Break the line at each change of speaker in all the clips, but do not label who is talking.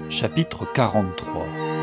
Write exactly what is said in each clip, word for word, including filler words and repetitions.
Chapitre quarante-trois.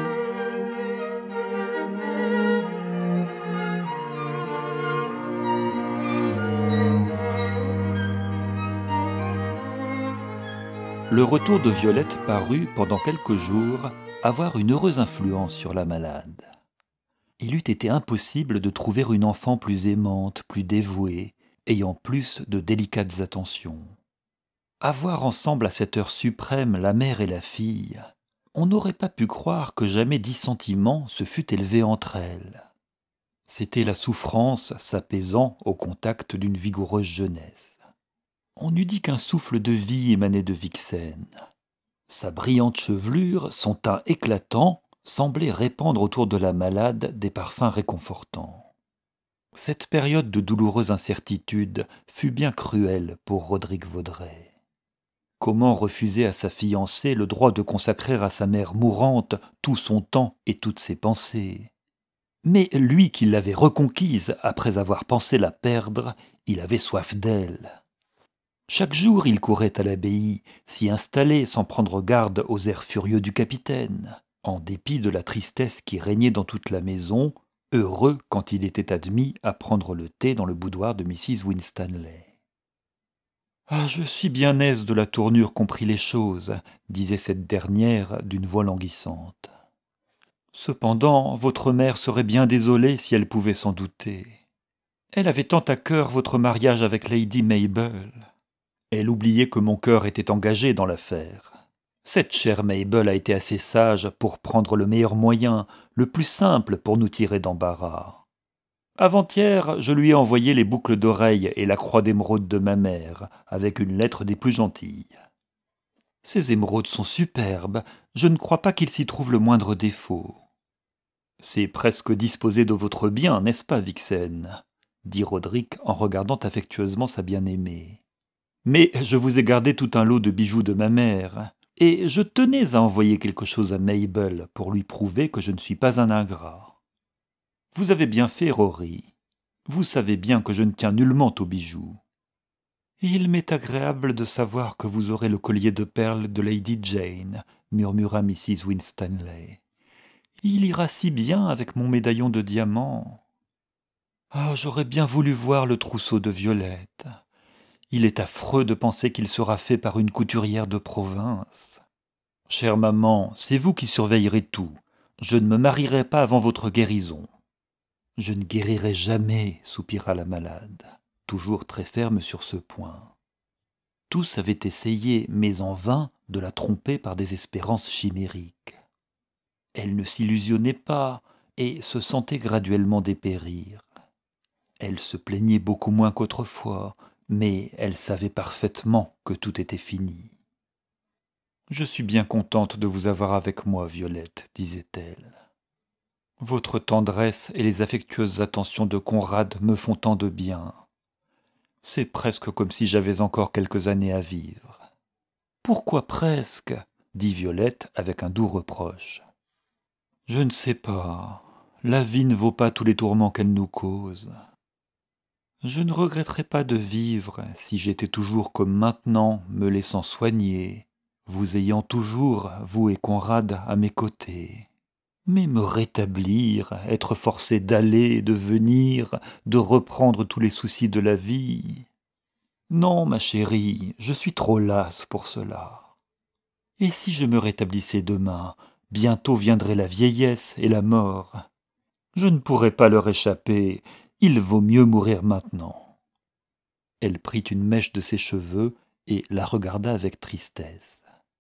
Le retour de Violette parut, pendant quelques jours, avoir une heureuse influence sur la malade. Il eût été impossible de trouver une enfant plus aimante, plus dévouée, ayant plus de délicates attentions. Avoir ensemble à cette heure suprême la mère et la fille, on n'aurait pas pu croire que jamais dissentiment se fût élevé entre elles. C'était la souffrance s'apaisant au contact d'une vigoureuse jeunesse. On eût dit qu'un souffle de vie émanait de Vixen. Sa brillante chevelure, son teint éclatant, semblaient répandre autour de la malade des parfums réconfortants. Cette période de douloureuse incertitude fut bien cruelle pour Roderick Vaudrey. Comment refuser à sa fiancée le droit de consacrer à sa mère mourante tout son temps et toutes ses pensées ? Mais lui qui l'avait reconquise après avoir pensé la perdre, il avait soif d'elle. Chaque jour il courait à l'abbaye, s'y installer sans prendre garde aux airs furieux du capitaine, en dépit de la tristesse qui régnait dans toute la maison, heureux quand il était admis à prendre le thé dans le boudoir de missus Winstanley. « Ah, je suis bien aise de la tournure qu'ont pris les choses, » disait cette dernière d'une voix languissante. « Cependant, votre mère serait bien désolée si elle pouvait s'en douter. Elle avait tant à cœur votre mariage avec Lady Mabel. Elle oubliait que mon cœur était engagé dans l'affaire. Cette chère Mabel a été assez sage pour prendre le meilleur moyen, le plus simple pour nous tirer d'embarras. Avant-hier, je lui ai envoyé les boucles d'oreilles et la croix d'émeraude de ma mère, avec une lettre des plus gentilles. Ces émeraudes sont superbes, je ne crois pas qu'il s'y trouve le moindre défaut. C'est presque disposé de votre bien, n'est-ce pas, Vixen ? Dit Roderick en regardant affectueusement sa bien-aimée. Mais je vous ai gardé tout un lot de bijoux de ma mère, et je tenais à envoyer quelque chose à Mabel pour lui prouver que je ne suis pas un ingrat. Vous avez bien fait, Rory. Vous savez bien que je ne tiens nullement aux bijoux. Il m'est agréable de savoir que vous aurez le collier de perles de Lady Jane, murmura missus Winstanley. Il ira si bien avec mon médaillon de diamants. Ah, j'aurais bien voulu voir le trousseau de Violette. Il est affreux de penser qu'il sera fait par une couturière de province. Chère maman, c'est vous qui surveillerez tout. Je ne me marierai pas avant votre guérison. Je ne guérirai jamais, soupira la malade, toujours très ferme sur ce point. Tous avaient essayé, mais en vain, de la tromper par des espérances chimériques. Elle ne s'illusionnait pas et se sentait graduellement dépérir. Elle se plaignait beaucoup moins qu'autrefois, mais elle savait parfaitement que tout était fini. « Je suis bien contente de vous avoir avec moi, Violette, disait-elle. Votre tendresse et les affectueuses attentions de Conrad me font tant de bien. C'est presque comme si j'avais encore quelques années à vivre. »« Pourquoi presque ?» dit Violette avec un doux reproche. « Je ne sais pas. La vie ne vaut pas tous les tourments qu'elle nous cause. Je ne regretterais pas de vivre si j'étais toujours comme maintenant, me laissant soigner, vous ayant toujours, vous et Conrad, à mes côtés. Mais me rétablir, être forcé d'aller, de venir, de reprendre tous les soucis de la vie. Non, ma chérie, je suis trop lasse pour cela. Et si je me rétablissais demain, bientôt viendrait la vieillesse et la mort. Je ne pourrais pas leur échapper, il vaut mieux mourir maintenant. » Elle prit une mèche de ses cheveux et la regarda avec tristesse.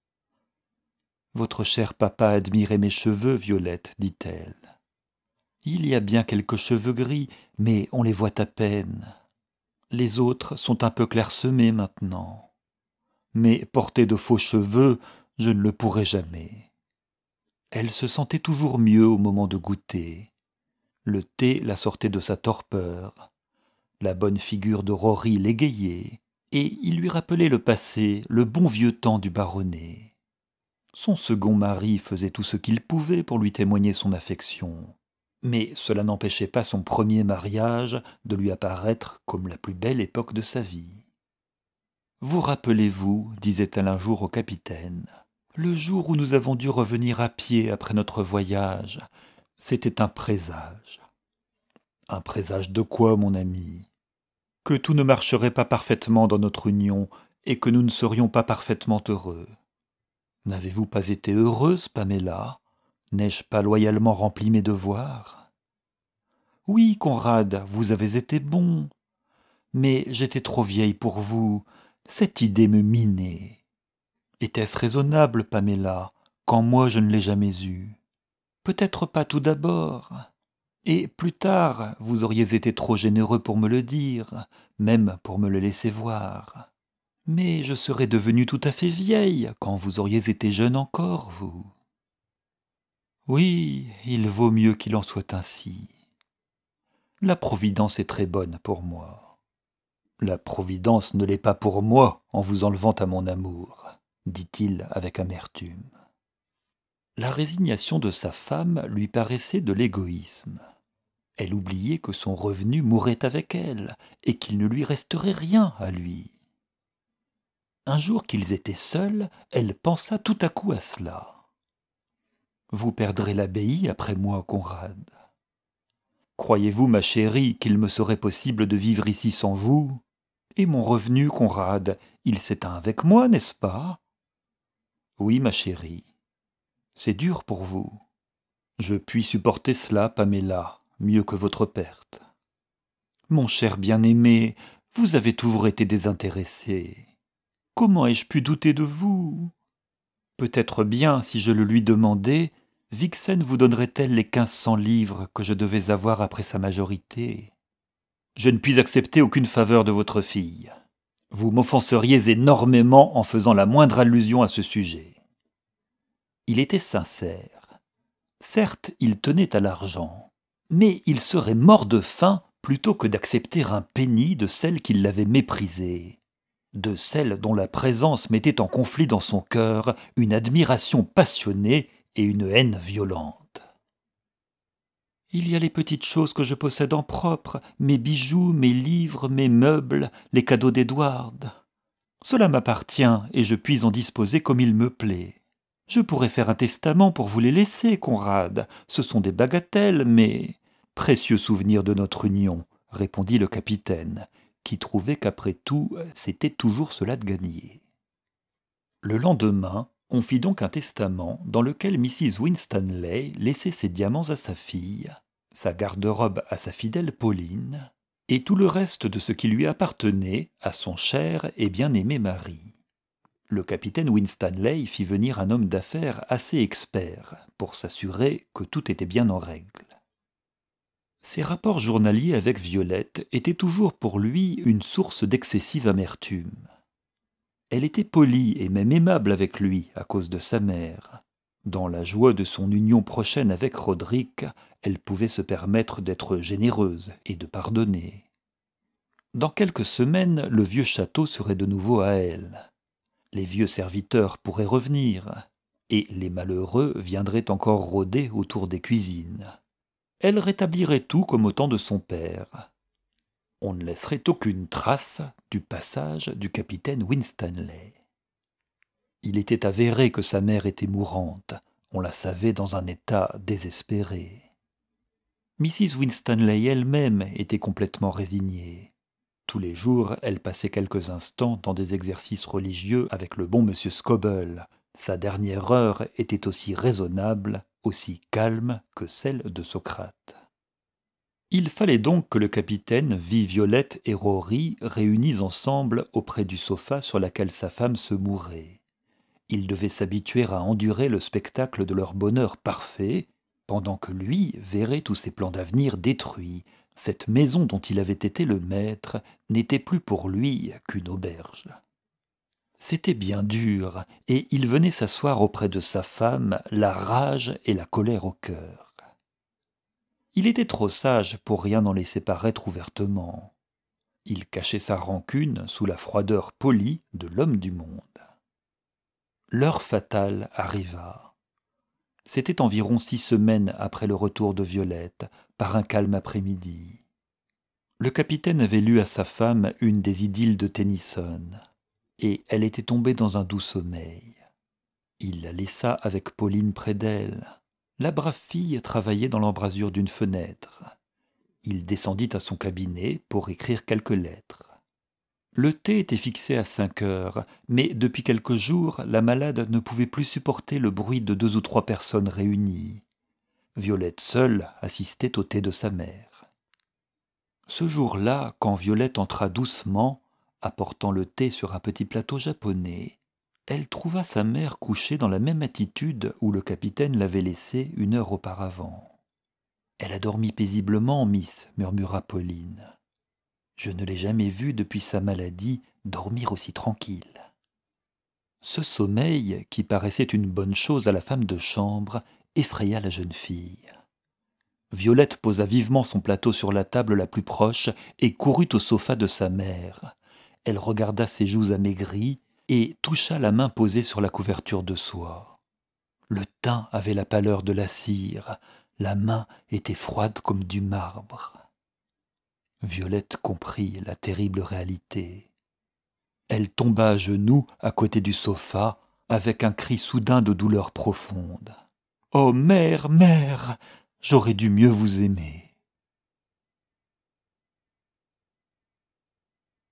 « Votre cher papa admirait mes cheveux, Violette, dit-elle. Il y a bien quelques cheveux gris, mais on les voit à peine. Les autres sont un peu clairsemés maintenant. Mais porter de faux cheveux, je ne le pourrai jamais. » Elle se sentait toujours mieux au moment de goûter. Le thé la sortait de sa torpeur. La bonne figure de Rory l'égayait, et il lui rappelait le passé, le bon vieux temps du baronnet. Son second mari faisait tout ce qu'il pouvait pour lui témoigner son affection, mais cela n'empêchait pas son premier mariage de lui apparaître comme la plus belle époque de sa vie. « Vous rappelez-vous, disait-elle un jour au capitaine, Le jour où nous avons dû revenir à pied après notre voyage, c'était un présage. Un présage de quoi, mon ami? Que tout ne marcherait pas parfaitement dans notre union et que nous ne serions pas parfaitement heureux. N'avez-vous pas été heureuse, Pamela? N'ai-je pas loyalement rempli mes devoirs? Oui, Conrad, vous avez été bon, mais j'étais trop vieille pour vous. Cette idée me minait. Était-ce raisonnable, Pamela, quand moi je ne l'ai jamais eue? Peut-être pas tout d'abord. Et plus tard, vous auriez été trop généreux pour me le dire, même pour me le laisser voir. Mais je serais devenue tout à fait vieille quand vous auriez été jeune encore, vous. Oui, il vaut mieux qu'il en soit ainsi. La Providence est très bonne pour moi. La Providence ne l'est pas pour moi en vous enlevant à mon amour, dit-il avec amertume. La résignation de sa femme lui paraissait de l'égoïsme. Elle oubliait que son revenu mourrait avec elle et qu'il ne lui resterait rien à lui. Un jour qu'ils étaient seuls, elle pensa tout à coup à cela. « Vous perdrez l'abbaye après moi, Conrad. Croyez-vous, ma chérie, qu'il me serait possible de vivre ici sans vous? Et mon revenu, Conrad, il s'éteint avec moi, n'est-ce pas? Oui, ma chérie. C'est dur pour vous. Je puis supporter cela, Pamela, mieux que votre perte. Mon cher bien-aimé, vous avez toujours été désintéressé. Comment ai-je pu douter de vous? Peut-être bien, si je le lui demandais, Vixen vous donnerait-elle les quinze cents livres que je devais avoir après sa majorité? Je ne puis accepter aucune faveur de votre fille. Vous m'offenseriez énormément en faisant la moindre allusion à ce sujet. Il était sincère. Certes, il tenait à l'argent, mais il serait mort de faim plutôt que d'accepter un penny de celle qui l'avait méprisé, de celle dont la présence mettait en conflit dans son cœur une admiration passionnée et une haine violente. Il y a les petites choses que je possède en propre, mes bijoux, mes livres, mes meubles, les cadeaux d'Edward. Cela m'appartient et je puis en disposer comme il me plaît. Je pourrais faire un testament pour vous les laisser, Conrad. Ce sont des bagatelles, mais... Précieux souvenir de notre union, répondit le capitaine, qui trouvait qu'après tout, c'était toujours cela de gagner. Le lendemain, on fit donc un testament dans lequel missus Winstanley laissait ses diamants à sa fille, sa garde-robe à sa fidèle Pauline, et tout le reste de ce qui lui appartenait à son cher et bien-aimé mari. Le capitaine Winstanley fit venir un homme d'affaires assez expert pour s'assurer que tout était bien en règle. Ses rapports journaliers avec Violette étaient toujours pour lui une source d'excessive amertume. Elle était polie et même aimable avec lui à cause de sa mère. Dans la joie de son union prochaine avec Roderick, elle pouvait se permettre d'être généreuse et de pardonner. Dans quelques semaines, le vieux château serait de nouveau à elle. Les vieux serviteurs pourraient revenir, et les malheureux viendraient encore rôder autour des cuisines. Elle rétablirait tout comme au temps de son père. On ne laisserait aucune trace du passage du capitaine Winstanley. Il était avéré que sa mère était mourante. On la savait dans un état désespéré. missus Winstanley elle-même était complètement résignée. Tous les jours, elle passait quelques instants dans des exercices religieux avec le bon monsieur Scobell. Sa dernière heure était aussi raisonnable, aussi calme que celle de Socrate. Il fallait donc que le capitaine vît Violette et Rory réunis ensemble auprès du sofa sur lequel sa femme se mourait. Il devait s'habituer à endurer le spectacle de leur bonheur parfait, pendant que lui verrait tous ses plans d'avenir détruits. Cette maison dont il avait été le maître n'était plus pour lui qu'une auberge. C'était bien dur, et il venait s'asseoir auprès de sa femme, la rage et la colère au cœur. Il était trop sage pour rien en laisser paraître ouvertement. Il cachait sa rancune sous la froideur polie de l'homme du monde. L'heure fatale arriva. C'était environ six semaines après le retour de Violette, par un calme après-midi. Le capitaine avait lu à sa femme une des idylles de Tennyson, et elle était tombée dans un doux sommeil. Il la laissa avec Pauline près d'elle. La brave fille travaillait dans l'embrasure d'une fenêtre. Il descendit à son cabinet pour écrire quelques lettres. Le thé était fixé à cinq heures, mais depuis quelques jours, la malade ne pouvait plus supporter le bruit de deux ou trois personnes réunies. Violette seule assistait au thé de sa mère. Ce jour-là, quand Violette entra doucement, apportant le thé sur un petit plateau japonais, elle trouva sa mère couchée dans la même attitude où le capitaine l'avait laissée une heure auparavant. « Elle a dormi paisiblement, Miss, » murmura Pauline. « Je ne l'ai jamais vue depuis sa maladie dormir aussi tranquille. » Ce sommeil, qui paraissait une bonne chose à la femme de chambre, effraya la jeune fille. Violette posa vivement son plateau sur la table la plus proche et courut au sofa de sa mère. Elle regarda ses joues amaigries et toucha la main posée sur la couverture de soie. Le teint avait la pâleur de la cire, la main était froide comme du marbre. Violette comprit la terrible réalité. Elle tomba à genoux à côté du sofa avec un cri soudain de douleur profonde. « Oh mère, mère, j'aurais dû mieux vous aimer. »